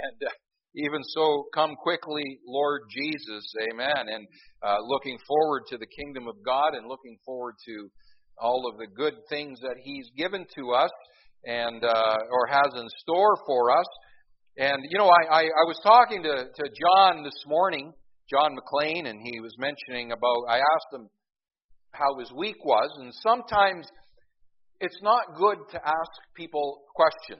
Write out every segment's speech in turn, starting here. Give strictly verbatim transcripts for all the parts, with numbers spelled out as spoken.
And uh, even so, come quickly, Lord Jesus. Amen. And uh, looking forward to the kingdom of God and looking forward to all of the good things that He's given to us and uh, or has in store for us. And, you know, I, I, I was talking to, to John this morning, John McLean, and he was mentioning about, I asked him how his week was, and sometimes it's not good to ask people questions.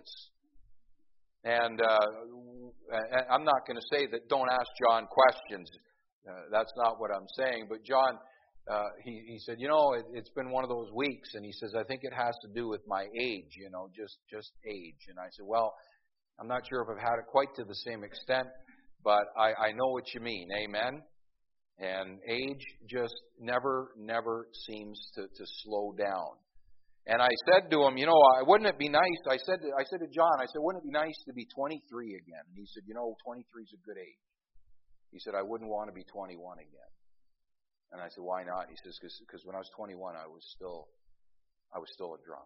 And uh, I'm not going to say that don't ask John questions. Uh, that's not what I'm saying. But John, uh, he, he said, you know, it, it's been one of those weeks, and he says, I think it has to do with my age, you know, just, just age. And I said, well, I'm not sure if I've had it quite to the same extent, but I, I know what you mean. Amen? And age just never, never seems to, to slow down. And I said to him, you know, wouldn't it be nice, I said to, I said to John, I said, wouldn't it be nice to be twenty-three again? And he said, you know, twenty-three is a good age. He said, I wouldn't want to be twenty-one again. And I said, why not? He says, because when I was twenty-one, I was still, I was still a drunk.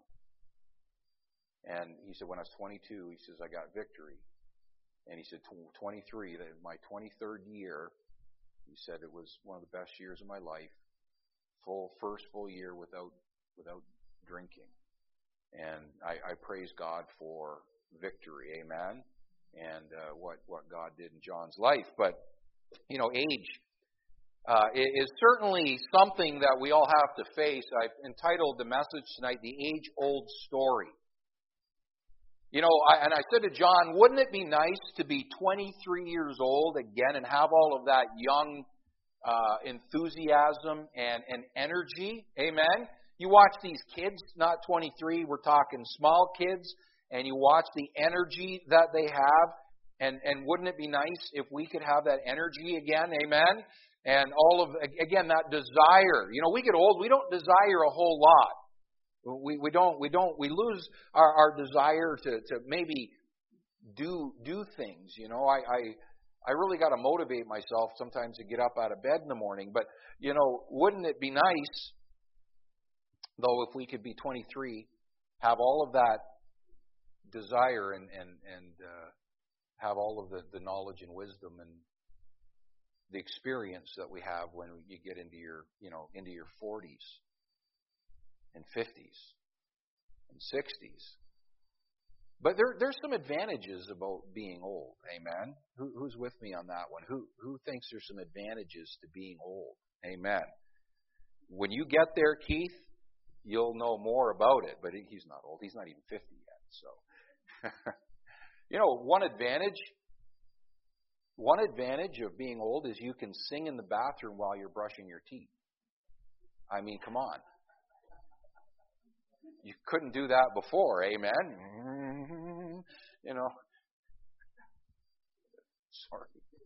And he said, when I was twenty-two, he says, I got victory. And he said, twenty-three, my twenty-third year, he said it was one of the best years of my life. Full, first full year without, without drinking. And I, I praise God for victory. Amen. And uh, what, what God did in John's life. But, you know, age uh, is certainly something that we all have to face. I've entitled the message tonight, The Age-Old Story. You know, I, and I said to John, wouldn't it be nice to be twenty-three years old again and have all of that young uh, enthusiasm and, and energy? Amen? You watch these kids, not twenty-three, we're talking small kids, and you watch the energy that they have, and, and wouldn't it be nice if we could have that energy again? Amen? And all of, again, that desire. You know, we get old, we don't desire a whole lot. We we don't we don't we lose our, our desire to, to maybe do do things. You know, I I, I really got to motivate myself sometimes to get up out of bed in the morning. But you know, wouldn't it be nice though if we could be twenty-three, have all of that desire and and and uh, have all of the, the knowledge and wisdom and the experience that we have when you get into your you know into your forties. And fifties and sixties. But there, there's some advantages about being old. Amen? Who, who's with me on that one? Who, who thinks there's some advantages to being old? Amen. When you get there, Keith, you'll know more about it. But he's not old. He's not even fifty yet. So, you know, one advantage, one advantage of being old is you can sing in the bathroom while you're brushing your teeth. I mean, come on. You couldn't do that before, amen? You know. Sorry.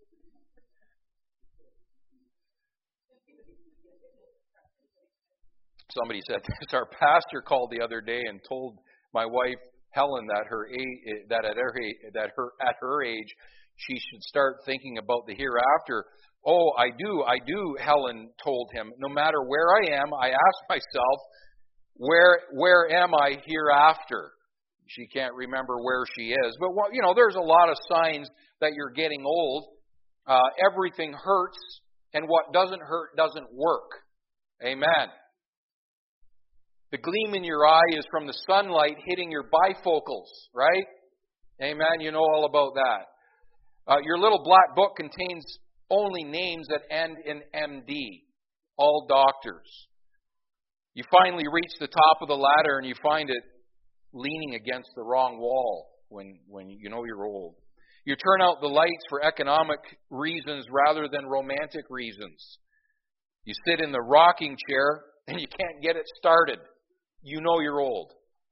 Somebody said this. Our pastor called the other day and told my wife Helen that her age, that at her that her at her age she should start thinking about the hereafter. Oh, I do, I do. Helen told him. No matter where I am, I ask myself, Where where am I hereafter? She can't remember where she is. But, you know, there's a lot of signs that you're getting old. Uh, everything hurts, and what doesn't hurt doesn't work. Amen. The gleam in your eye is from the sunlight hitting your bifocals, right? Amen. You know all about that. Uh, your little black book contains only names that end in M D. All doctors. You finally reach the top of the ladder and you find it leaning against the wrong wall when, when you know you're old. You turn out the lights for economic reasons rather than romantic reasons. You sit in the rocking chair and you can't get it started. You know you're old.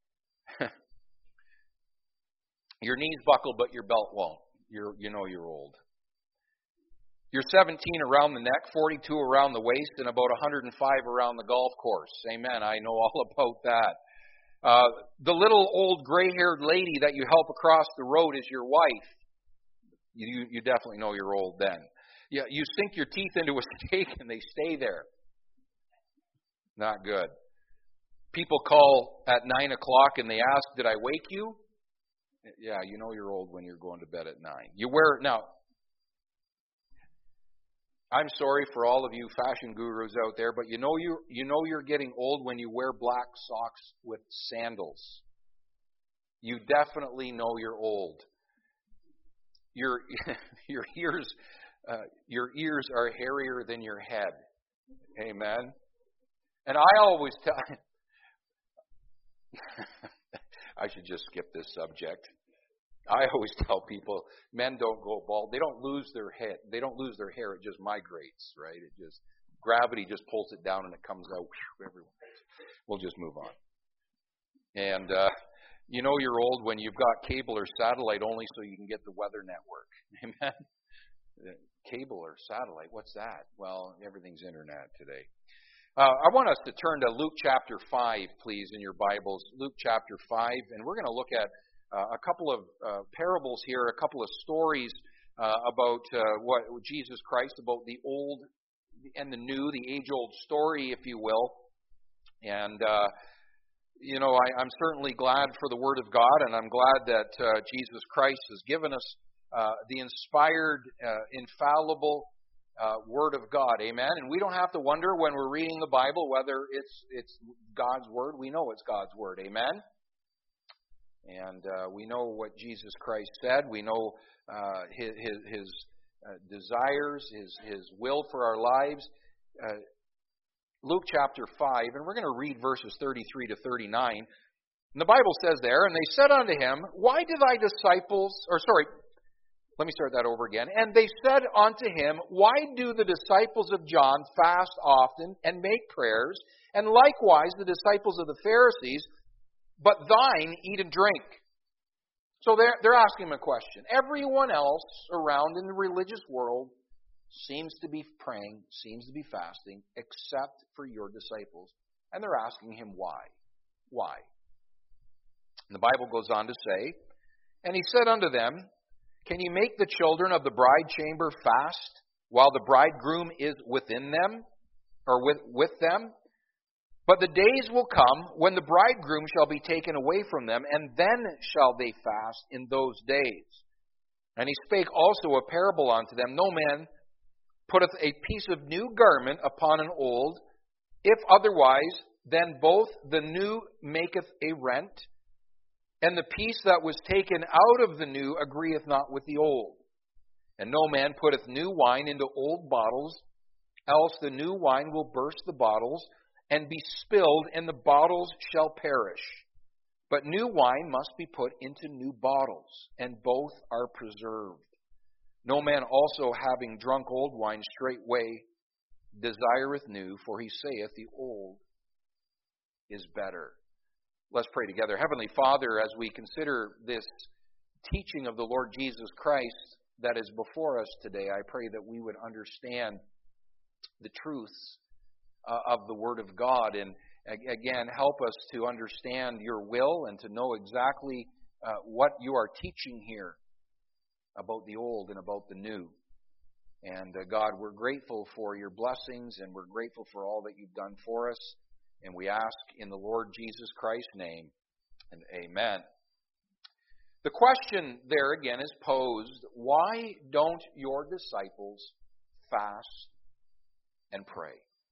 Your knees buckle, but your belt won't. You're, you know you're old. You're seventeen around the neck, forty-two around the waist, and about one hundred five around the golf course. Amen. I know all about that. Uh, the little old gray-haired lady that you help across the road is your wife. You, you definitely know you're old then. You, you sink your teeth into a steak and they stay there. Not good. People call at nine o'clock and they ask, did I wake you? Yeah, you know you're old when you're going to bed at nine. You wear, now, I'm sorry for all of you fashion gurus out there, but you know you you know you're getting old when you wear black socks with sandals. You definitely know you're old. Your your ears uh, your ears are hairier than your head. Amen. And I always tell I should just skip this subject. I always tell people, men don't go bald. They don't lose their head. They don't lose their hair. It just migrates, right? It just gravity just pulls it down and it comes out everywhere. We'll just move on. And uh, you know you're old when you've got cable or satellite only so you can get the Weather Network. Amen. Cable or satellite? What's that? Well, everything's internet today. Uh, I want us to turn to Luke chapter five, please, in your Bibles. Luke chapter five, and we're going to look at uh, a couple of uh, parables here, a couple of stories uh, about uh, what Jesus Christ, about the old and the new, the age-old story, if you will. And, uh, you know, I, I'm certainly glad for the Word of God, and I'm glad that uh, Jesus Christ has given us uh, the inspired, uh, infallible Uh, Word of God, amen. And we don't have to wonder when we're reading the Bible whether it's it's God's Word. We know it's God's Word, amen. And uh, we know what Jesus Christ said. We know uh, his his, his uh, desires, his his will for our lives. Uh, Luke chapter five, and we're going to read verses thirty-three to thirty-nine. And the Bible says there, and they said unto him, "Why do thy disciples?" Or sorry. Let me start that over again. And they said unto him, "Why do the disciples of John fast often and make prayers, and likewise the disciples of the Pharisees, but thine eat and drink?" So they're, they're asking him a question. Everyone else around in the religious world seems to be praying, seems to be fasting, except for your disciples. And they're asking him why. Why? And the Bible goes on to say, "And he said unto them, Can you make the children of the bride chamber fast while the bridegroom is within them, or with, with them? But the days will come when the bridegroom shall be taken away from them, and then shall they fast in those days. And he spake also a parable unto them, No man putteth a piece of new garment upon an old, if otherwise, then both the new maketh a rent, and the piece that was taken out of the new agreeth not with the old. And no man putteth new wine into old bottles, else the new wine will burst the bottles, and be spilled, and the bottles shall perish. But new wine must be put into new bottles, and both are preserved. No man also, having drunk old wine, straightway desireth new, for he saith, The old is better." Let's pray together. Heavenly Father, as we consider this teaching of the Lord Jesus Christ that is before us today, I pray that we would understand the truths uh, of the Word of God. And again, help us to understand your will and to know exactly uh, what you are teaching here about the old and about the new. And uh, God, we're grateful for your blessings, and we're grateful for all that you've done for us. And we ask in the Lord Jesus Christ's name, and amen. The question there again is posed, why don't your disciples fast and pray?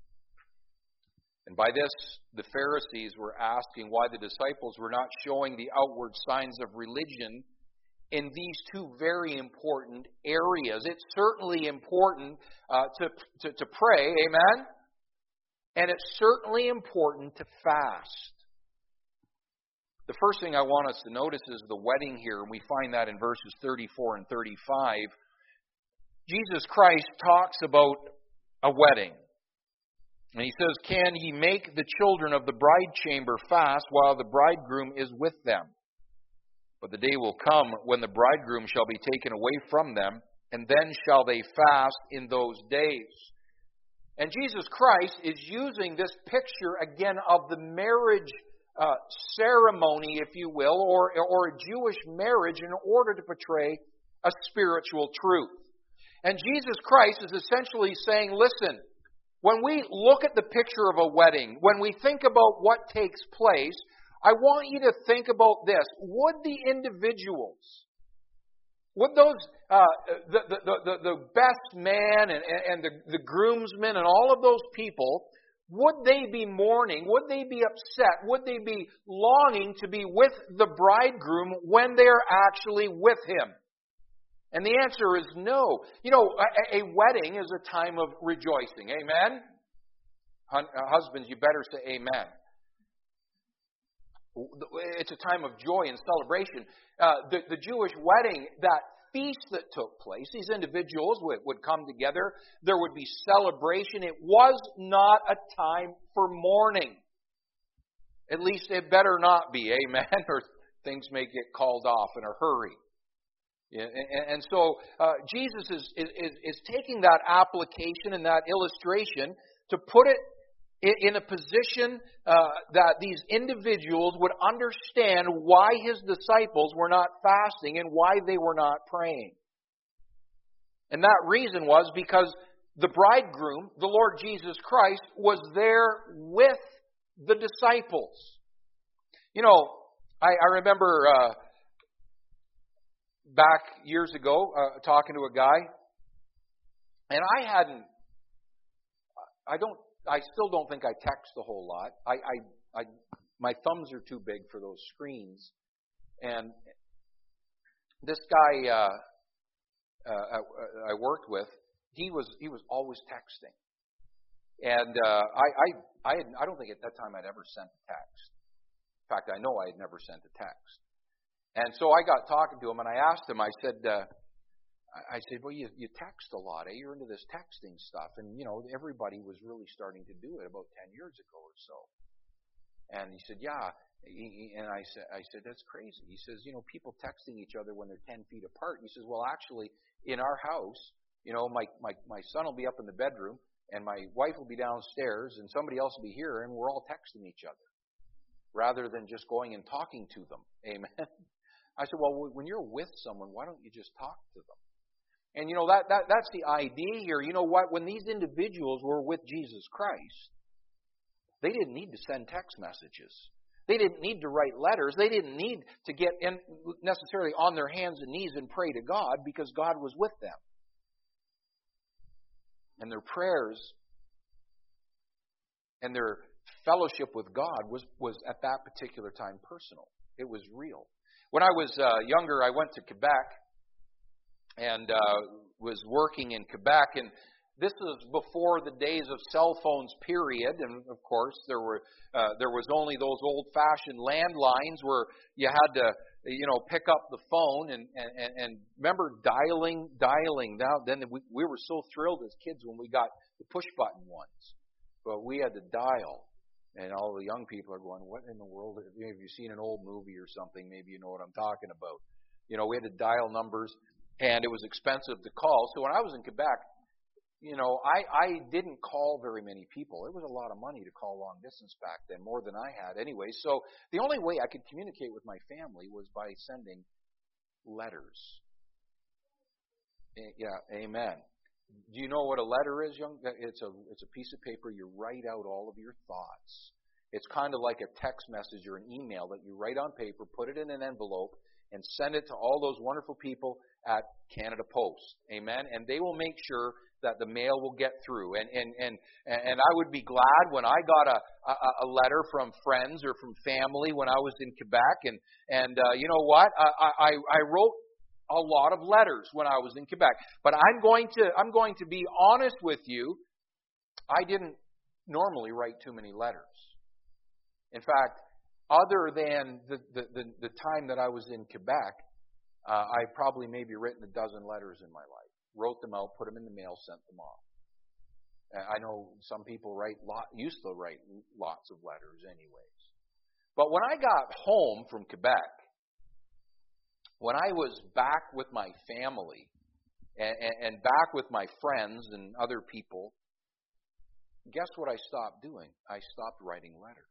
And by this, the Pharisees were asking why the disciples were not showing the outward signs of religion in these two very important areas. It's certainly important uh, to, to, to pray, amen? And it's certainly important to fast. The first thing I want us to notice is the wedding here, and we find that in verses thirty-four and thirty-five. Jesus Christ talks about a wedding. And he says, "Can ye make the children of the bride chamber fast while the bridegroom is with them? But the day will come when the bridegroom shall be taken away from them, and then shall they fast in those days." And Jesus Christ is using this picture again of the marriage uh, ceremony, if you will, or, or a Jewish marriage in order to portray a spiritual truth. And Jesus Christ is essentially saying, listen, when we look at the picture of a wedding, when we think about what takes place, I want you to think about this. Would the individuals, would those, uh, the, the, the, the best man and, and the, the groomsmen and all of those people, would they be mourning? Would they be upset? Would they be longing to be with the bridegroom when they are actually with him? And the answer is no. You know, a, a wedding is a time of rejoicing. Amen? Husbands, you better say amen. It's a time of joy and celebration. Uh, the, the Jewish wedding, that feast that took place, these individuals would, would come together. There would be celebration. It was not a time for mourning. At least it better not be, amen, or things may get called off in a hurry. Yeah, and, and so uh, Jesus is, is, is taking that application and that illustration to put it in a position uh, that these individuals would understand why his disciples were not fasting and why they were not praying. And that reason was because the bridegroom, the Lord Jesus Christ, was there with the disciples. You know, I, I remember uh, back years ago uh, talking to a guy, and I hadn't, I don't, I still don't think I text a whole lot. I, I, I, my thumbs are too big for those screens. And this guy uh, uh, I, I worked with, he was he was always texting. And uh, I I I, had, I don't think at that time I'd ever sent a text. In fact, I know I had never sent a text. And so I got talking to him, and I asked him. I said. Uh, I said, well, you, you text a lot, eh? You're into this texting stuff. And, you know, everybody was really starting to do it about ten years ago or so. And he said, yeah. He, and I said, I said, that's crazy. He says, you know, people texting each other when they're ten feet apart. He says, well, actually, in our house, you know, my, my, my son will be up in the bedroom, and my wife will be downstairs, and somebody else will be here, and we're all texting each other, rather than just going and talking to them. Amen. I said, well, when you're with someone, why don't you just talk to them? And, you know, that, that that's the idea here. You know what? When these individuals were with Jesus Christ, they didn't need to send text messages. They didn't need to write letters. They didn't need to get in necessarily on their hands and knees and pray to God, because God was with them. And their prayers and their fellowship with God was, was at that particular time personal. It was real. When I was uh, younger, I went to Quebec and uh, was working in Quebec, and this was before the days of cell phones, period. And of course, there were uh, there was only those old-fashioned landlines where you had to, you know, pick up the phone and and, and remember dialing, dialing. Now, then we we were so thrilled as kids when we got the push-button ones, but we had to dial. And all the young people are going, what in the world? Have you seen an old movie or something? Maybe you know what I'm talking about. You know, we had to dial numbers. And it was expensive to call. So when I was in Quebec, you know, I, I didn't call very many people. It was a lot of money to call long distance back then, more than I had anyway. So the only way I could communicate with my family was by sending letters. Yeah, amen. Do you know what a letter is, young? It's a it's a piece of paper you write out all of your thoughts. It's kind of like a text message or an email that you write on paper, put it in an envelope, and send it to all those wonderful people at Canada Post. Amen? And they will make sure that the mail will get through. And and and, and I would be glad when I got a, a, a letter from friends or from family when I was in Quebec. And, and uh, you know what? I, I, I wrote a lot of letters when I was in Quebec. But I'm going to I'm going to be honest with you. I didn't normally write too many letters. In fact, other than the, the, the, the time that I was in Quebec, uh, I probably maybe written a dozen letters in my life. Wrote them out, put them in the mail, sent them off. I know some people write lot, used to write lots of letters anyways. But when I got home from Quebec, when I was back with my family and, and, and back with my friends and other people, guess what I stopped doing? I stopped writing letters.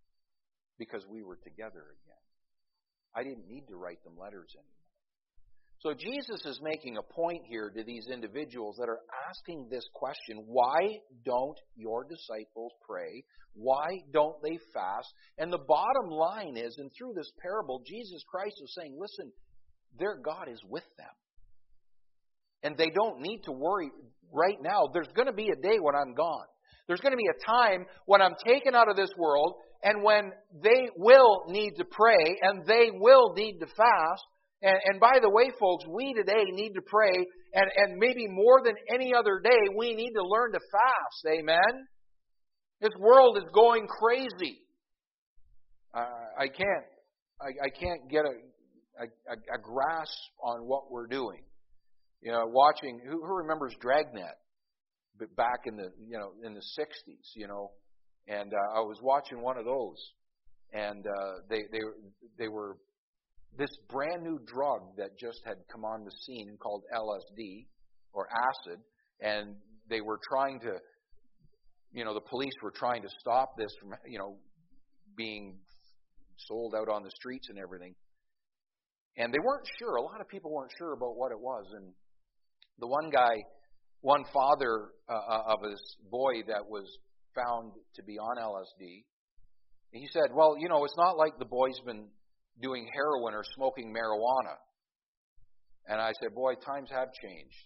Because we were together again. I didn't need to write them letters anymore. So Jesus is making a point here to these individuals that are asking this question, why don't your disciples pray? Why don't they fast? And the bottom line is, and through this parable, Jesus Christ is saying, listen, their God is with them. And they don't need to worry right now. There's going to be a day when I'm gone. There's going to be a time when I'm taken out of this world and when they will need to pray and they will need to fast. And, and by the way, folks, we today need to pray, and, and maybe more than any other day, we need to learn to fast. Amen? This world is going crazy. Uh, I can't, I, I can't get a, a, a grasp on what we're doing. You know, watching, who, who remembers Dragnet back in the, you know, in the sixties, you know, and uh, I was watching one of those, and uh, they, they, they were, this brand new drug that just had come on the scene called L S D or acid, and they were trying to, you know, the police were trying to stop this from, you know, being sold out on the streets and everything. And they weren't sure. A lot of people weren't sure about what it was. And the one guy, one father uh, of his boy that was found to be on L S D, he said, well, you know, it's not like the boy's been doing heroin or smoking marijuana. And I said, boy, times have changed.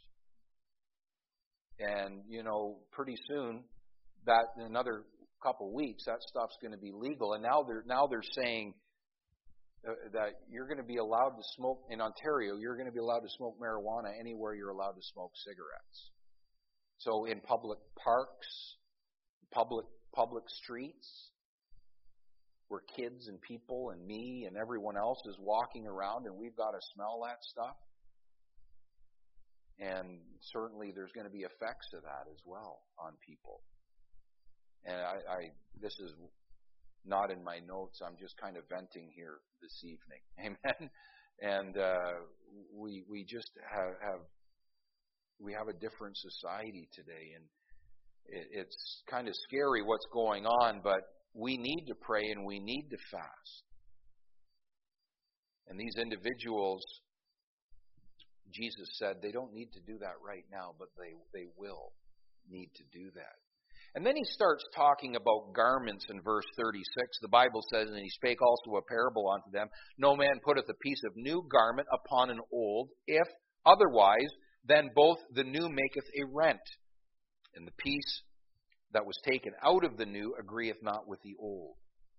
And, you know, pretty soon, that in another couple of weeks, that stuff's going to be legal. And now they're now they're saying uh, that you're going to be allowed to smoke in Ontario. You're going to be allowed to smoke marijuana anywhere you're allowed to smoke cigarettes. So in public parks, public public streets, where kids and people and me and everyone else is walking around, and we've got to smell that stuff. And certainly there's going to be effects of that as well on people. And I, I this is not in my notes. I'm just kind of venting here this evening. Amen. And uh, we we just have, have we have a different society today, and it, it's kind of scary what's going on, but we need to pray and we need to fast. And these individuals, Jesus said, they don't need to do that right now, but they, they will need to do that. And then he starts talking about garments in verse thirty-six. The Bible says, and he spake also a parable unto them, no man putteth a piece of new garment upon an old, if otherwise, then both the new maketh a rent, and the piece that was taken out of the new agreeth not with the old.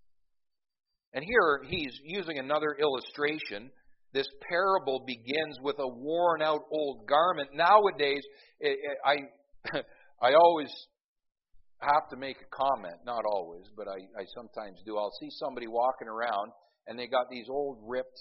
And here he's using another illustration. This parable begins with a worn out old garment. Nowadays, it, it, I I always have to make a comment, not always, but I, I sometimes do. I'll see somebody walking around and they got these old ripped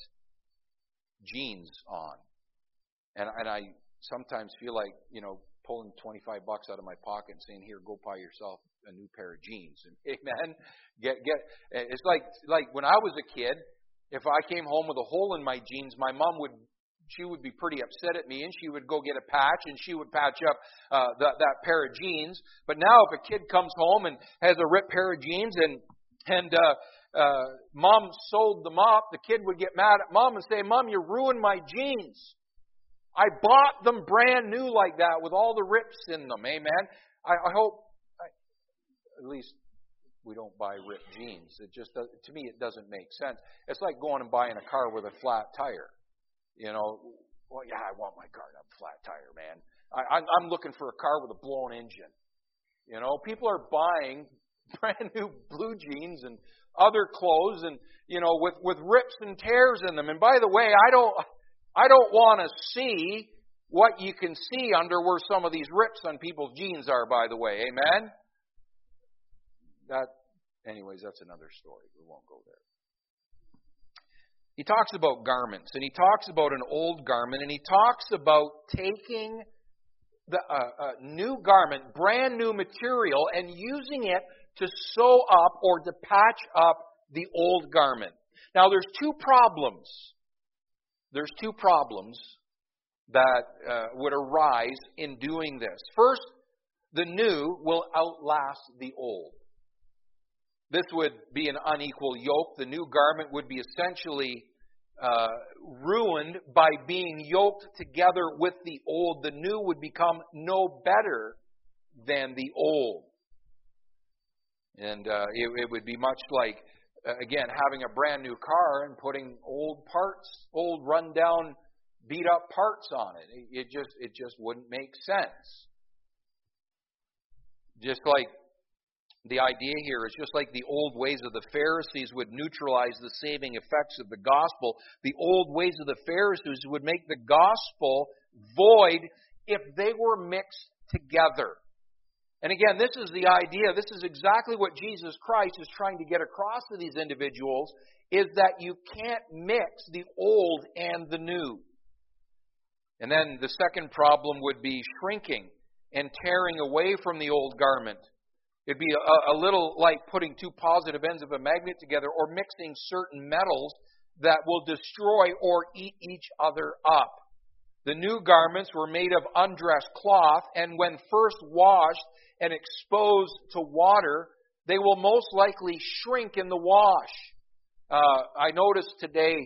jeans on. And, and I sometimes feel like, you know, pulling twenty-five bucks out of my pocket and saying, here, go buy yourself a new pair of jeans. And amen. Get, get, it's like, like when I was a kid, if I came home with a hole in my jeans, my mom would, she would be pretty upset at me, and she would go get a patch, and she would patch up uh, that, that pair of jeans. But now if a kid comes home and has a ripped pair of jeans, and, and uh, uh, mom sewed them up, the kid would get mad at mom and say, Mom, you ruined my jeans. I bought them brand new like that with all the rips in them. Amen. I, I hope, I, at least we don't buy ripped jeans. It just does, to me, it doesn't make sense. It's like going and buying a car with a flat tire. You know, well, yeah, I want my car to have a flat tire, man. I, I'm, I'm looking for a car with a blown engine. You know, people are buying brand new blue jeans and other clothes, and you know, with with rips and tears in them. And by the way, I don't. I don't want to see what you can see under where some of these rips on people's jeans are, by the way. Amen? That, anyways, that's another story. We won't go there. He talks about garments, and he talks about an old garment, and he talks about taking the uh, uh, new garment, brand new material, and using it to sew up or to patch up the old garment. Now, there's two problems. There's two problems that uh, would arise in doing this. First, the new will outlast the old. This would be an unequal yoke. The new garment would be essentially uh, ruined by being yoked together with the old. The new would become no better than the old. And uh, it, it would be much like, uh, again, having a brand new car and putting old parts, old rundown, beat up parts on it. It, it just it just wouldn't make sense. Just like the idea here is just like the old ways of the Pharisees would neutralize the saving effects of the gospel, the old ways of the Pharisees would make the gospel void if they were mixed together. And again, this is the idea, this is exactly what Jesus Christ is trying to get across to these individuals, is that you can't mix the old and the new. And then the second problem would be shrinking and tearing away from the old garment. It'd be a, a little like putting two positive ends of a magnet together or mixing certain metals that will destroy or eat each other up. The new garments were made of undressed cloth, and when first washed and exposed to water, they will most likely shrink in the wash. Uh, I noticed today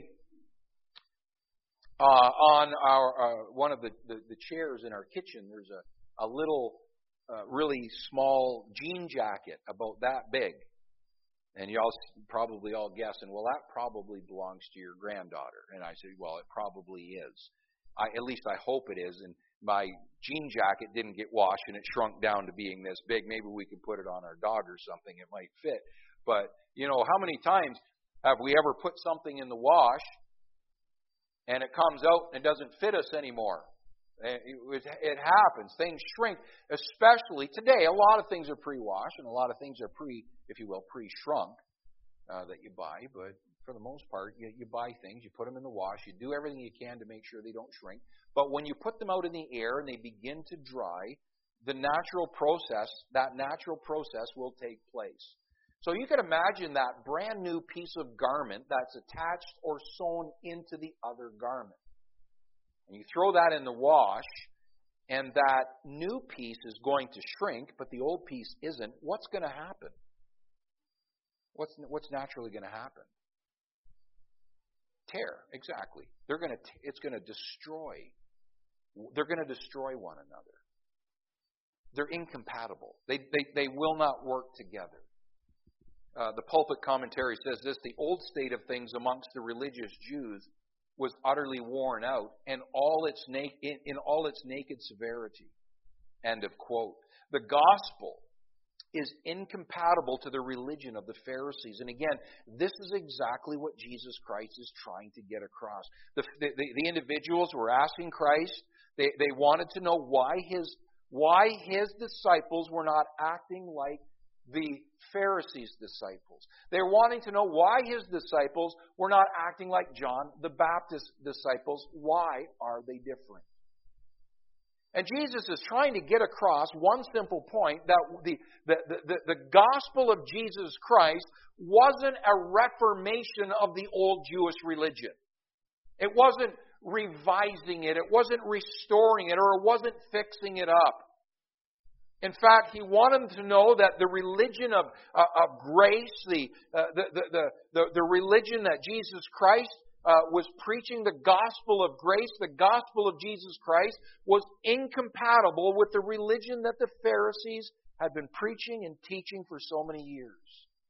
uh, on our uh, one of the, the, the chairs in our kitchen, there's a, a little uh, really small jean jacket about that big. And y'all probably all guessing, well, that probably belongs to your granddaughter. And I said, well, it probably is. I, at least I hope it is. And my jean jacket didn't get washed and it shrunk down to being this big. Maybe we could put it on our dog or something. It might fit. But, you know, how many times have we ever put something in the wash and it comes out and it doesn't fit us anymore? It, it, it happens. Things shrink, especially today. A lot of things are pre-washed and a lot of things are pre, if you will, pre-shrunk uh, that you buy. But for the most part, you, you buy things, you put them in the wash, you do everything you can to make sure they don't shrink. But when you put them out in the air and they begin to dry, the natural process, that natural process will take place. So you can imagine that brand new piece of garment that's attached or sewn into the other garment. And you throw that in the wash, and that new piece is going to shrink, but the old piece isn't. What's going to happen? What's what's naturally going to happen? Tear, exactly. They're going to. It's going to destroy. They're going to destroy one another. They're incompatible. They they they will not work together. Uh, the pulpit commentary says this: the old state of things amongst the religious Jews was utterly worn out, and all its na- in, in all its naked severity. End of quote. The gospel is incompatible to the religion of the Pharisees. And again, this is exactly what Jesus Christ is trying to get across. The, the, the individuals were asking Christ, they, they wanted to know why his, why his disciples were not acting like the Pharisees' disciples. They're wanting to know why his disciples were not acting like John the Baptist's disciples. Why are they different? And Jesus is trying to get across one simple point, that the, the, the, the gospel of Jesus Christ wasn't a reformation of the old Jewish religion. It wasn't revising it. It wasn't restoring it, or it wasn't fixing it up. In fact, he wanted them to know that the religion of, uh, of grace, the, uh, the, the, the, the, the religion that Jesus Christ uh, was preaching, the gospel of grace, the gospel of Jesus Christ, was incompatible with the religion that the Pharisees had been preaching and teaching for so many years.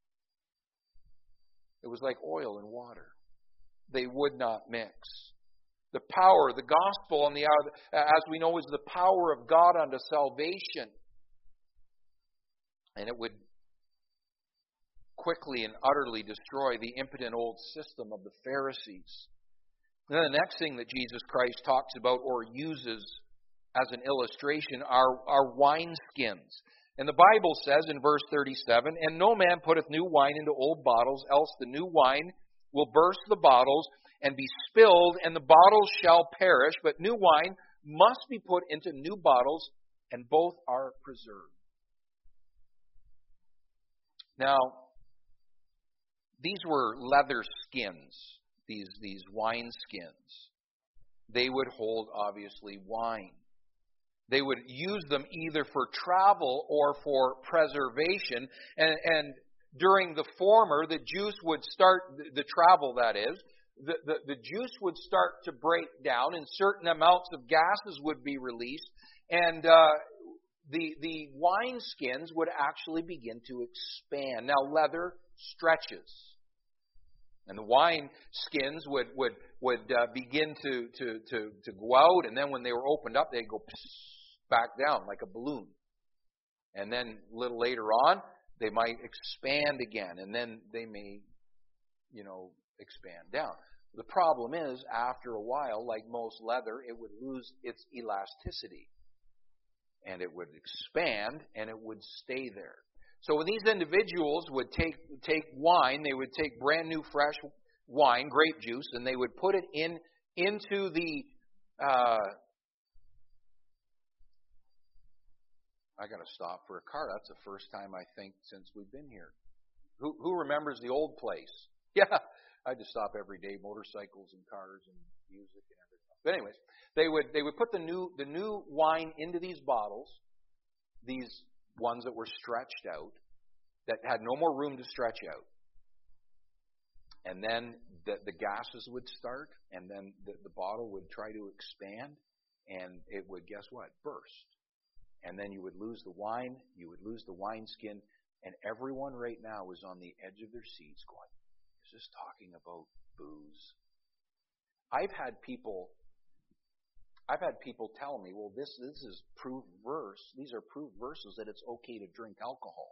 It was like oil and water. They would not mix. The power, the gospel, on the as we know, is the power of God unto salvation. And it would quickly and utterly destroy the impotent old system of the Pharisees. And then the next thing that Jesus Christ talks about or uses as an illustration are, are wineskins. And the Bible says in verse thirty-seven, "And no man putteth new wine into old bottles, else the new wine will burst the bottles and be spilled, and the bottles shall perish. But new wine must be put into new bottles, and both are preserved." Now, these were leather skins, these, these wine skins. They would hold, obviously, wine. They would use them either for travel or for preservation. And, and during the former, the juice would start, the travel that is, the, the, the juice would start to break down, and certain amounts of gases would be released, and uh, the the wine skins would actually begin to expand. Now, leather stretches, and the wine skins would would would uh, begin to, to to to go out, and then when they were opened up, they'd go back down like a balloon. And then a little later on, they might expand again, and then they may, you know, expand down. The problem is, after a while, like most leather, it would lose its elasticity. And it would expand, and it would stay there. So when these individuals would take take wine, they would take brand new fresh wine, grape juice, and they would put it in into the uh, I got to stop for a car. That's the first time, I think, since we've been here. Who who remembers the old place? Yeah, I had to stop every day, motorcycles and cars and music and everything. But anyways, they would they would put the new the new wine into these bottles, these ones that were stretched out, that had no more room to stretch out. And then the, the gases would start, and then the, the bottle would try to expand, and it would, guess what, burst. And then you would lose the wine, you would lose the wineskin, and everyone right now is on the edge of their seats going, is this talking about booze? I've had people I've had people tell me, well, this this is proof verse, these are proof verses that it's okay to drink alcohol.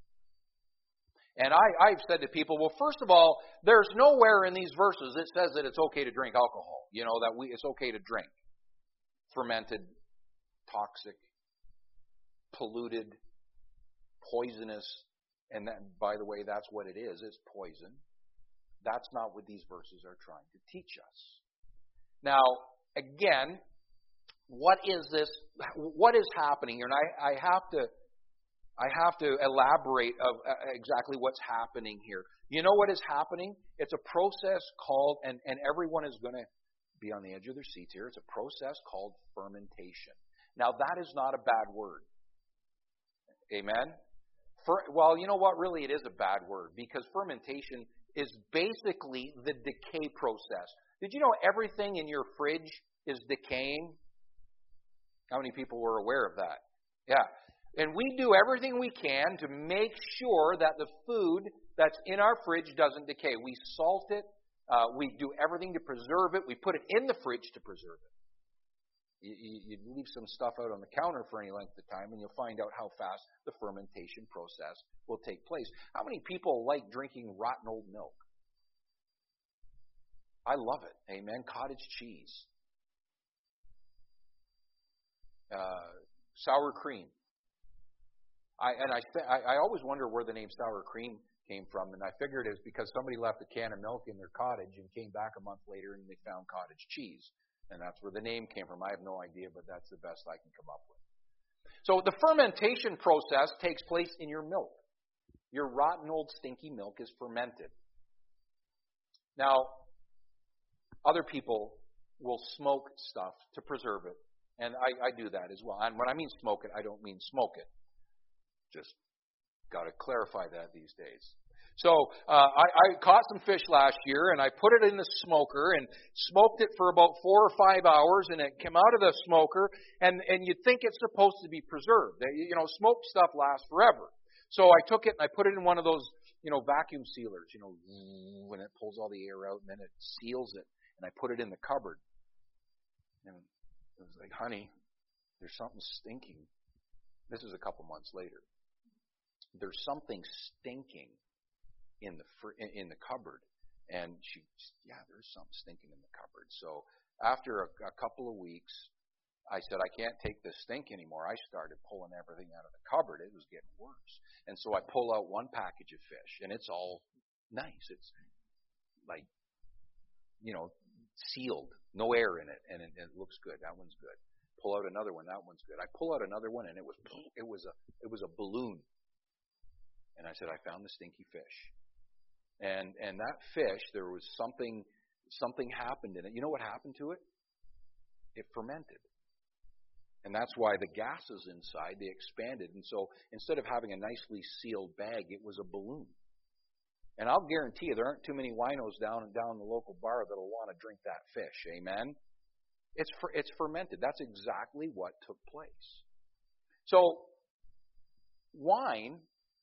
And I, I've said to people, well, first of all, there's nowhere in these verses that says that it's okay to drink alcohol. You know, that we it's okay to drink fermented, toxic, polluted, poisonous, and that, by the way, that's what it is. It's poison. That's not what these verses are trying to teach us. Now, again, what is this? What is happening here? And I, I have to, I have to elaborate of exactly what's happening here. You know what is happening? It's a process called, and, and everyone is going to be on the edge of their seats here. It's a process called fermentation. Now, that is not a bad word. Amen? For, well, you know what? Really, it is a bad word, because fermentation is basically the decay process. Did you know everything in your fridge is decaying? How many people were aware of that? Yeah. And we do everything we can to make sure that the food that's in our fridge doesn't decay. We salt it. Uh, we do everything to preserve it. We put it in the fridge to preserve it. You, you, you leave some stuff out on the counter for any length of time, and you'll find out how fast the fermentation process will take place. How many people like drinking rotten old milk? I love it. Amen. Cottage cheese. Uh, sour cream. I and I, I I always wonder where the name sour cream came from, and I figured it's because somebody left a can of milk in their cottage and came back a month later and they found cottage cheese. And that's where the name came from. I have no idea, but that's the best I can come up with. So the fermentation process takes place in your milk. Your rotten old stinky milk is fermented. Now, other people will smoke stuff to preserve it. And I, I do that as well. And when I mean smoke it, I don't mean smoke it. Just got to clarify that these days. So uh, I, I caught some fish last year, and I put it in the smoker and smoked it for about four or five hours, and it came out of the smoker, and, and you'd think it's supposed to be preserved. You know, smoked stuff lasts forever. So I took it and I put it in one of those, you know, vacuum sealers, you know, when it pulls all the air out, and then it seals it, and I put it in the cupboard. And it was like, honey, there's something stinking. This is a couple months later. There's something stinking in the fr- in the cupboard. And she, yeah, there's something stinking in the cupboard. So after a, a couple of weeks, I said, I can't take this stink anymore. I started pulling everything out of the cupboard. It was getting worse. And so I pull out one package of fish, and it's all nice. It's like, you know, sealed, no air in it, and it, it looks good. That one's good. Pull out another one. That one's good. I pull out another one, and it was it was a it was a balloon. And I said, I found the stinky fish. And and that fish, there was something something happened in it. You know what happened to it? It fermented. And that's why the gases inside, they expanded. And so instead of having a nicely sealed bag, it was a balloon. And I'll guarantee you there aren't too many winos down and down the local bar that'll want to drink that fish. Amen? It's for, it's fermented. That's exactly what took place. So, wine,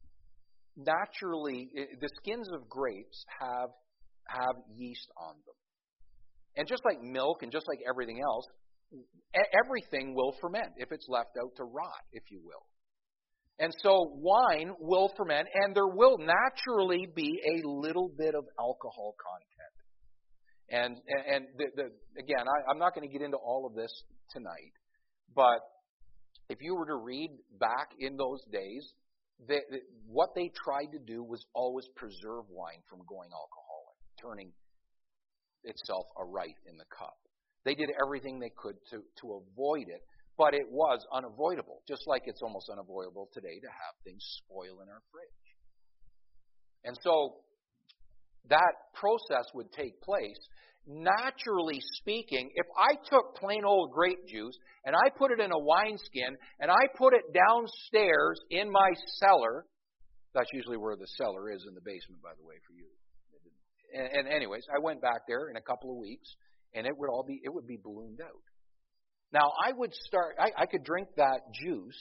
naturally, the skins of grapes have, have yeast on them. And just like milk and just like everything else, everything will ferment if it's left out to rot, if you will. And so wine will ferment, and there will naturally be a little bit of alcohol content. And and the, the, again, I, I'm not going to get into all of this tonight, but if you were to read back in those days, the, the, what they tried to do was always preserve wine from going alcoholic, turning itself aright in the cup. They did everything they could to, to avoid it, but it was unavoidable, just like it's almost unavoidable today to have things spoil in our fridge. And so that process would take place. Naturally speaking, if I took plain old grape juice and I put it in a wineskin and I put it downstairs in my cellar, that's usually where the cellar is, in the basement, by the way, for you. And, and anyways, I went back there in a couple of weeks, and it would all be it would be ballooned out. Now I would start. I, I could drink that juice,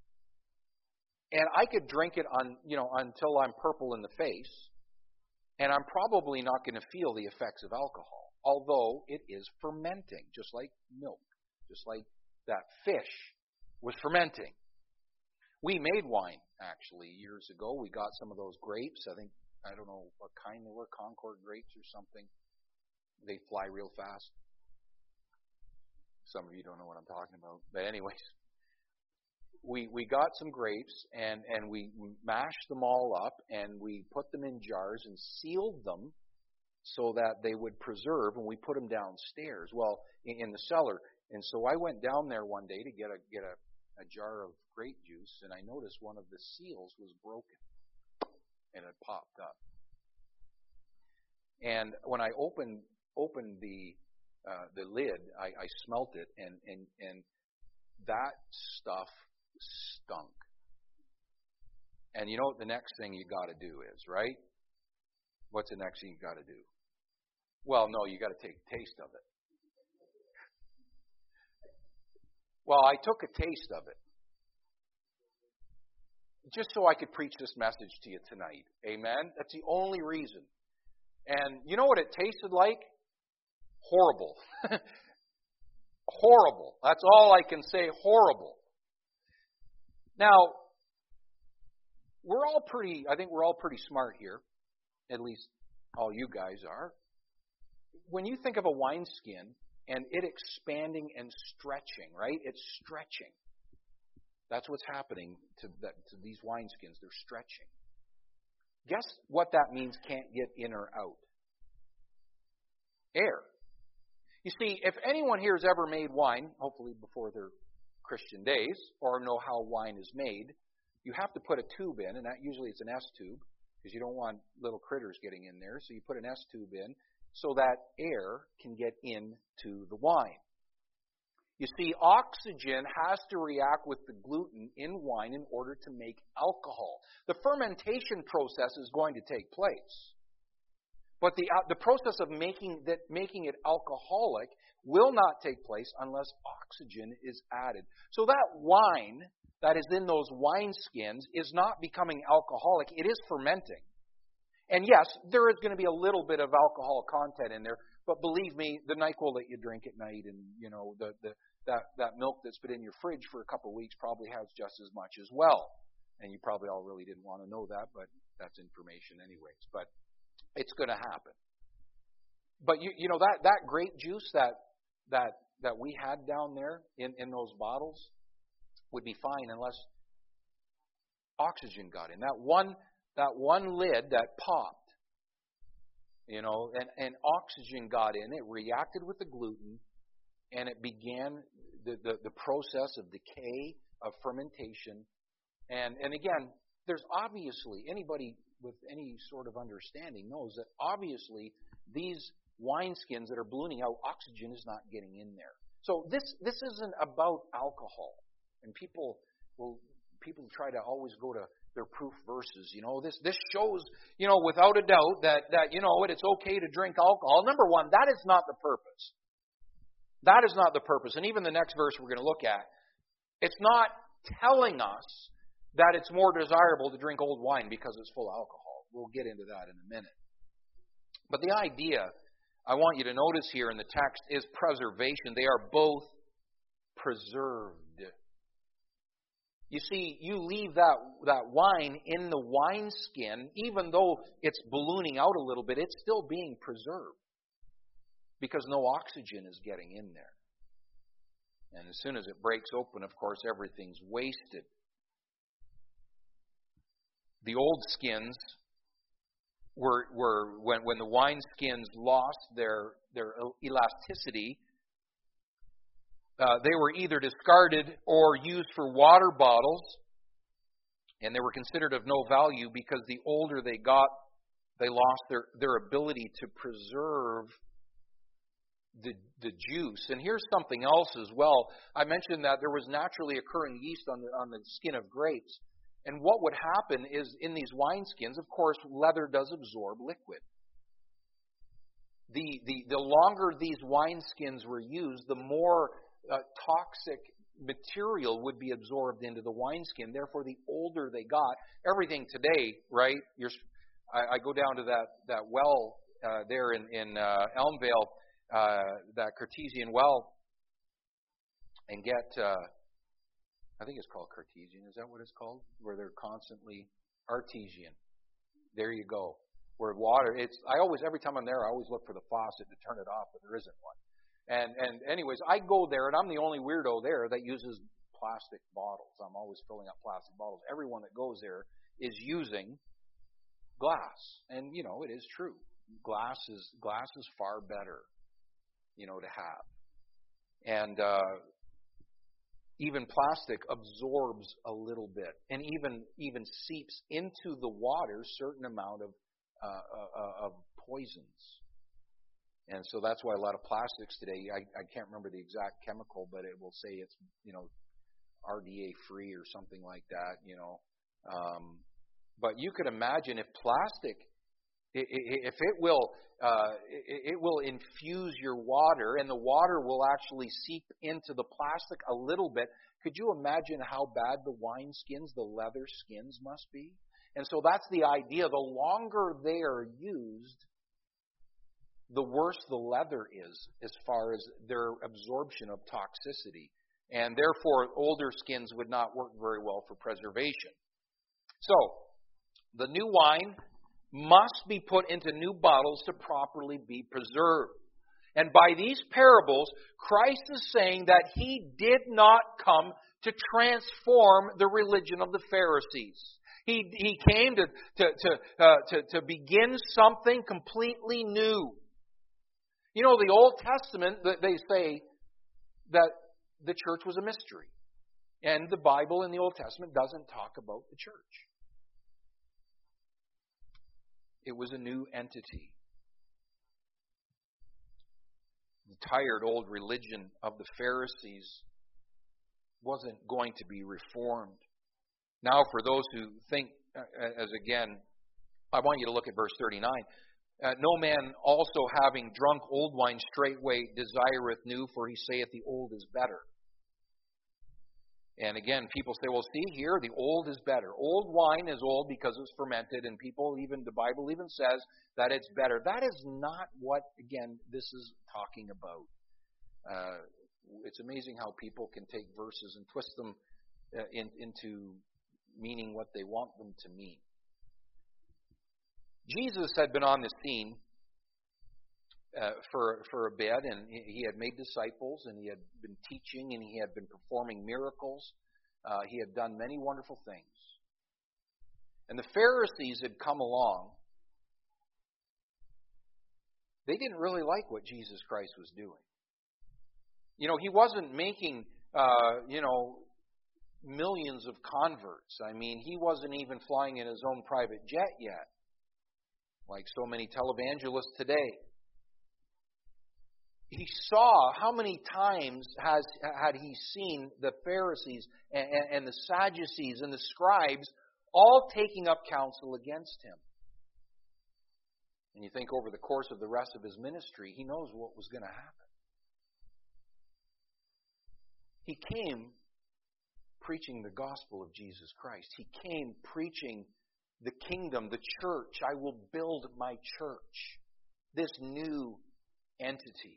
and I could drink it on you know until I'm purple in the face, and I'm probably not going to feel the effects of alcohol, although it is fermenting, just like milk, just like that fish was fermenting. We made wine actually years ago. We got some of those grapes. I think. I don't know what kind they were, Concord grapes or something. They fly real fast. Some of you don't know what I'm talking about. But anyways, we we got some grapes and, and we mashed them all up and we put them in jars and sealed them so that they would preserve, and we put them downstairs, well, in, in the cellar. And so I went down there one day to get a get a, a jar of grape juice, and I noticed one of the seals was broken. And it popped up. And when I opened opened the uh, the lid, I, I smelt it, and, and and that stuff stunk. And you know what the next thing you got to do is, right? What's the next thing you got to do? Well, no, you got to take a taste of it. Well, I took a taste of it. Just so I could preach this message to you tonight. Amen? That's the only reason. And you know what it tasted like? Horrible. Horrible. That's all I can say. Horrible. Now, we're all pretty, I think we're all pretty smart here. At least all you guys are. When you think of a wineskin and it expanding and stretching, right? It's stretching. That's what's happening to, that, to these wineskins. They're stretching. Guess what that means can't get in or out? Air. You see, if anyone here has ever made wine, hopefully before their Christian days, or know how wine is made, you have to put a tube in, and that usually it's an S tube, because you don't want little critters getting in there. So you put an S tube in so that air can get into the wine. You see, oxygen has to react with the gluten in wine in order to make alcohol. The fermentation process is going to take place. But the, uh, the process of making, that, making it alcoholic will not take place unless oxygen is added. So that wine that is in those wineskins is not becoming alcoholic. It is fermenting. And yes, there is going to be a little bit of alcohol content in there, but believe me, the NyQuil that you drink at night and, you know, the, the that, that milk that's been in your fridge for a couple of weeks probably has just as much as well. And you probably all really didn't want to know that, but that's information anyways. But it's going to happen. But you you know that, that grape juice that that that we had down there in, in those bottles would be fine unless oxygen got in. That one that one lid that popped, you know, and, and oxygen got in, it reacted with the gluten, and it began the, the, the process of decay, of fermentation. And and again, there's obviously, anybody with any sort of understanding knows that obviously these wineskins that are ballooning out, oxygen is not getting in there. So this this isn't about alcohol. And people will people try to always go to they're proof verses. You know, this this shows, you know, without a doubt that, that you know, it's okay to drink alcohol. Number one, that is not the purpose. That is not the purpose. And even the next verse we're going to look at, it's not telling us that it's more desirable to drink old wine because it's full of alcohol. We'll get into that in a minute. But the idea I want you to notice here in the text is preservation. They are both preserved. You see, you leave that, that wine in the wineskin, even though it's ballooning out a little bit, it's still being preserved because no oxygen is getting in there. And as soon as it breaks open, of course, everything's wasted. The old skins were, were when, when the wine skins lost their, their elasticity, Uh, they were either discarded or used for water bottles, and they were considered of no value because the older they got, they lost their, their ability to preserve the, the juice. And here's something else as well. I mentioned that there was naturally occurring yeast on the, on the skin of grapes. And what would happen is in these wineskins, of course, leather does absorb liquid. The, the, the longer these wineskins were used, the more Uh, toxic material would be absorbed into the wineskin. Therefore, the older they got, everything today, right? You're, I, I go down to that that well uh, there in in uh, Elmvale, uh, that Cartesian well, and get. Uh, I think it's called Cartesian. Is that what it's called? Where they're constantly artesian. There you go. Where water. It's. I always every time I'm there, I always look for the faucet to turn it off, but there isn't one. And and anyways, I go there, and I'm the only weirdo there that uses plastic bottles. I'm always filling up plastic bottles. Everyone that goes there is using glass. And, you know, it is true. Glass is glass is far better, you know, to have. And uh, even plastic absorbs a little bit and even even seeps into the water a certain amount of uh, uh, of poisons. And so that's why a lot of plastics today, I, I can't remember the exact chemical, but it will say it's, you know, R D A free or something like that, you know. Um, but you could imagine if plastic, if it will, uh, it will infuse your water and the water will actually seep into the plastic a little bit. Could you imagine how bad the wine skins, the leather skins must be? And so that's the idea. The longer they are used, the worse the leather is as far as their absorption of toxicity. And therefore, older skins would not work very well for preservation. So, the new wine must be put into new bottles to properly be preserved. And by these parables, Christ is saying that He did not come to transform the religion of the Pharisees. He, he came to, to, to, uh, to, to begin something completely new. You know, the Old Testament, they say that the church was a mystery. And the Bible in the Old Testament doesn't talk about the church. It was a new entity. The tired old religion of the Pharisees wasn't going to be reformed. Now, for those who think, as again, I want you to look at verse thirty-nine. Uh, no man also having drunk old wine straightway desireth new, for he saith the old is better. And again, people say, well, see here, the old is better. Old wine is old because it's fermented, and people, even the Bible even says that it's better. That is not what, again, this is talking about. Uh, it's amazing how people can take verses and twist them uh, in, into meaning what they want them to mean. Jesus had been on the scene uh, for for a bit, and he had made disciples, and he had been teaching, and he had been performing miracles. Uh, he had done many wonderful things. And the Pharisees had come along. They didn't really like what Jesus Christ was doing. You know, he wasn't making, uh, you know, millions of converts. I mean, he wasn't even flying in his own private jet yet, like so many televangelists today. He saw how many times has had he seen the Pharisees and, and, and the Sadducees and the scribes all taking up counsel against him. And you think over the course of the rest of his ministry, he knows what was going to happen. He came preaching the gospel of Jesus Christ. He came preaching the kingdom, the church. I will build my church, this new entity.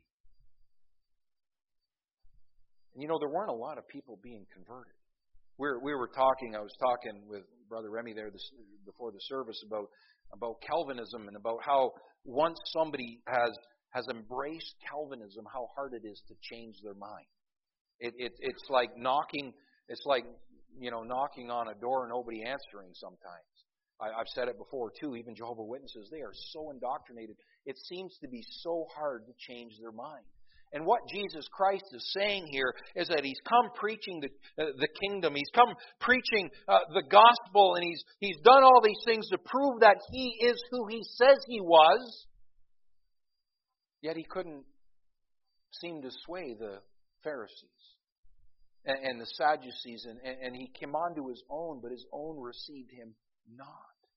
And you know, there weren't a lot of people being converted. We were, we were talking, I was talking with Brother Remy there this, before the service about, about Calvinism and about how once somebody has, has embraced Calvinism, how hard it is to change their mind. It, it, it's like knocking, it's like, you know, knocking on a door and nobody answering sometimes. I, I've said it before too, even Jehovah's Witnesses, they are so indoctrinated. It seems to be so hard to change their mind. And what Jesus Christ is saying here is that He's come preaching the, uh, the kingdom. He's come preaching uh, the gospel, and he's, he's done all these things to prove that He is who He says He was. Yet He couldn't seem to sway the Pharisees and, and the Sadducees, and, and, and He came unto His own, but His own received Him not.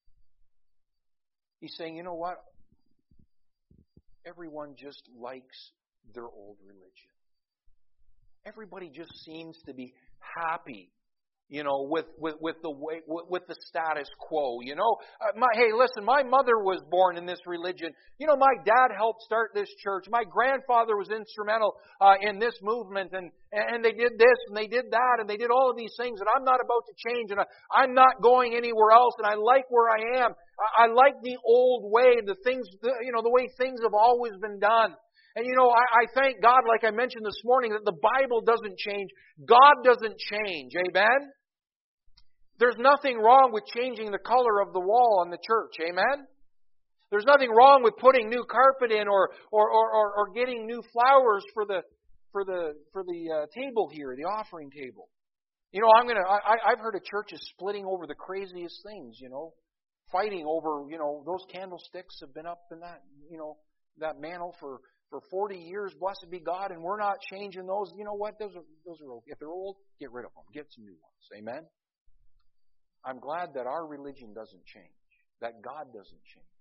He's saying, you know what? Everyone just likes their old religion. Everybody just seems to be happy, you know, with with, with the way with, with the status quo. You know, uh, my, hey, listen, my mother was born in this religion. You know, my dad helped start this church. My grandfather was instrumental uh, in this movement, and and they did this and they did that and they did all of these things. And I'm not about to change, and I, I'm not going anywhere else. And I like where I am. I, I like the old way, the things, the, you know, the way things have always been done. And you know, I, I thank God, like I mentioned this morning, that the Bible doesn't change. God doesn't change. Amen? There's nothing wrong with changing the color of the wall on the church. Amen? There's nothing wrong with putting new carpet in or or or, or, or getting new flowers for the for the for the uh, table here, the offering table. You know, I'm gonna. I, I've heard of churches splitting over the craziest things. You know, fighting over. You know, those candlesticks have been up in that. You know, that mantle for. For forty years, blessed be God, and we're not changing those. You know what? Those are those are old. If they're old, get rid of them. Get some new ones. Amen? I'm glad that our religion doesn't change, that God doesn't change.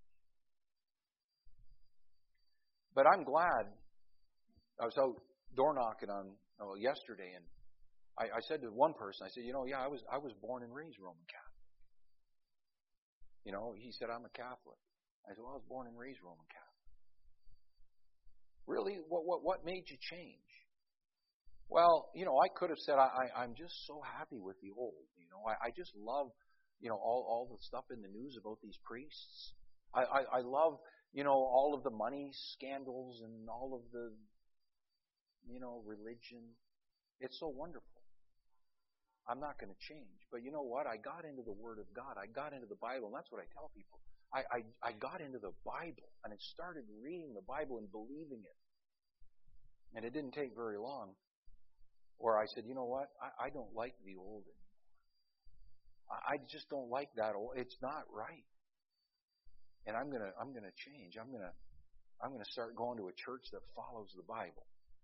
But I'm glad. I was out door knocking on oh, yesterday, and I, I said to one person, I said, you know, yeah, I was I was born and raised Roman Catholic. You know, he said, I'm a Catholic. I said, well, I was born and raised Roman Catholic. Really, what what what made you change? Well, you know, I could have said I, I I'm just so happy with the old. You know, I, I just love, you know, all all the stuff in the news about these priests. I, I I love, you know, all of the money scandals and all of the, you know, religion. It's so wonderful. I'm not going to change. But you know what? I got into the Word of God. I got into the Bible, and that's what I tell people. I, I, I got into the Bible, and I started reading the Bible and believing it. And it didn't take very long where I said, you know what? I, I don't like the old anymore. I, I just don't like that old. It's not right. And I'm gonna I'm gonna change. I'm gonna I'm gonna start going to a church that follows the Bible.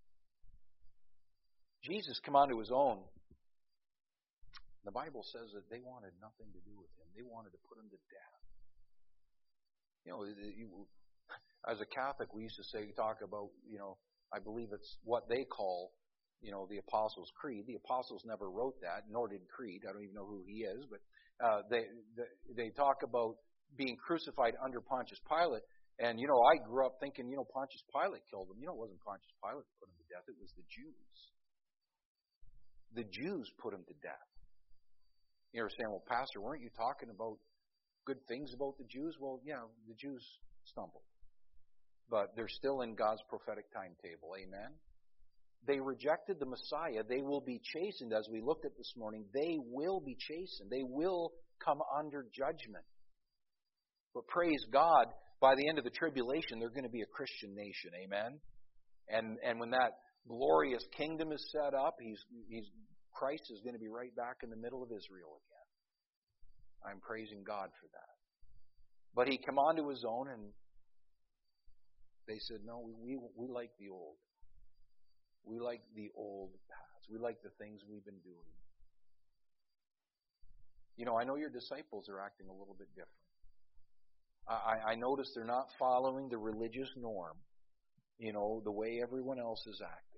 Jesus came onto His own. The Bible says that they wanted nothing to do with Him. They wanted to put Him to death. You know, as a Catholic, we used to say, talk about, you know, I believe it's what they call, you know, the Apostles' Creed. The Apostles never wrote that, nor did Creed. I don't even know who he is, but uh, they, they they talk about being crucified under Pontius Pilate. And, you know, I grew up thinking, you know, Pontius Pilate killed him. You know, it wasn't Pontius Pilate who put him to death. It was the Jews. The Jews put him to death. You understand, well, Pastor, weren't you talking about good things about the Jews? Well, yeah, the Jews stumbled. But they're still in God's prophetic timetable. Amen? They rejected the Messiah. They will be chastened, as we looked at this morning. They will be chastened. They will come under judgment. But praise God, by the end of the tribulation, they're going to be a Christian nation. Amen? And and when that glorious kingdom is set up, he's he's Christ is going to be right back in the middle of Israel again. I'm praising God for that. But He came onto His own, and they said, no, we, we we like the old. We like the old paths. We like the things we've been doing. You know, I know your disciples are acting a little bit different. I, I notice they're not following the religious norm, you know, the way everyone else is acting.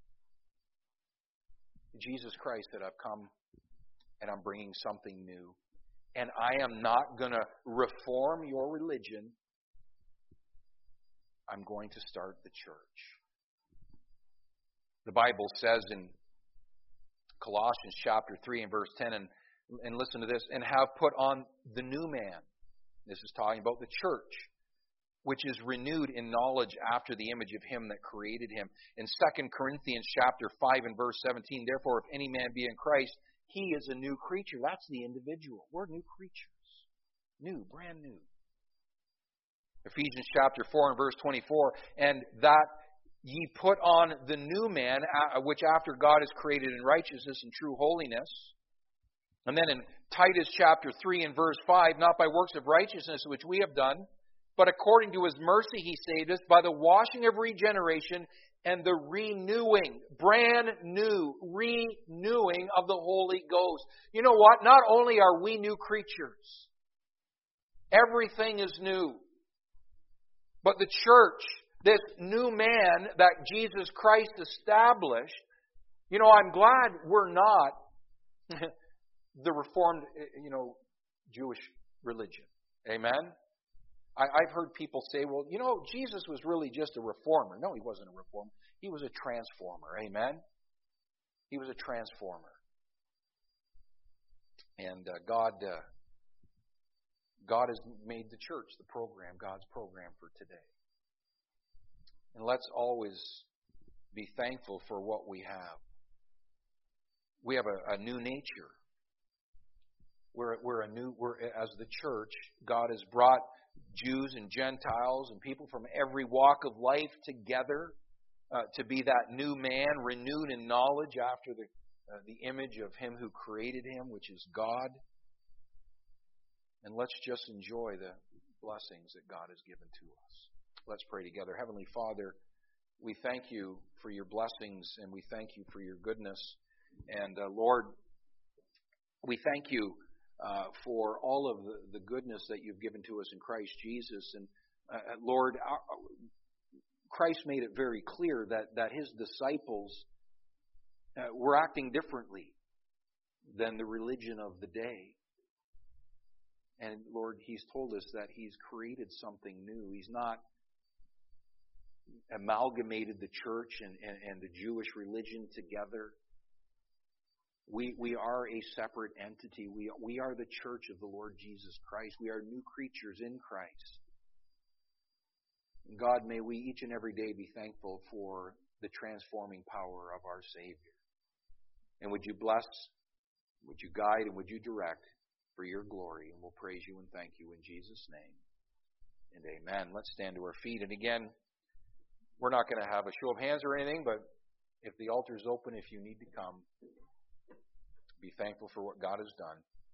Jesus Christ said, I've come and I'm bringing something new. And I am not going to reform your religion. I'm going to start the church. The Bible says in Colossians chapter three and verse ten, and, and listen to this, and have put on the new man. This is talking about the church, which is renewed in knowledge after the image of Him that created him. In Second Corinthians chapter five and verse seventeen, therefore, if any man be in Christ, he is a new creature. That's the individual. We're new creatures. New, brand new. Ephesians chapter four and verse twenty-four, and that ye put on the new man, which after God is created in righteousness and true holiness. And then in Titus chapter three and verse five, not by works of righteousness which we have done, but according to His mercy He saved us by the washing of regeneration and the renewing, brand new, renewing of the Holy Ghost. You know what? Not only are we new creatures, everything is new. But the church, this new man that Jesus Christ established, you know, I'm glad we're not the Reformed, you know, Jewish religion. Amen? I, I've heard people say, well, you know, Jesus was really just a reformer. No, He wasn't a reformer. He was a transformer. Amen? He was a transformer. And uh, God... Uh, God has made the church the program, God's program for today. And let's always be thankful for what we have. We have a, a new nature. We're, we're a new, we're, as the church, God has brought Jews and Gentiles and people from every walk of life together uh, to be that new man, renewed in knowledge after the, uh, the image of Him who created him, which is God. And let's just enjoy the blessings that God has given to us. Let's pray together. Heavenly Father, we thank You for Your blessings and we thank You for Your goodness. And uh, Lord, we thank You uh, for all of the, the goodness that You've given to us in Christ Jesus. And uh, Lord, our, Christ made it very clear that, that His disciples uh, were acting differently than the religion of the day. And Lord, He's told us that He's created something new. He's not amalgamated the church and, and, and the Jewish religion together. We we are a separate entity. We, we are the church of the Lord Jesus Christ. We are new creatures in Christ. And God, may we each and every day be thankful for the transforming power of our Savior. And would You bless, would You guide, and would You direct for Your glory, and we'll praise You and thank You in Jesus' name. And amen. Let's stand to our feet. And again, we're not going to have a show of hands or anything, but if the altar is open, if you need to come, be thankful for what God has done.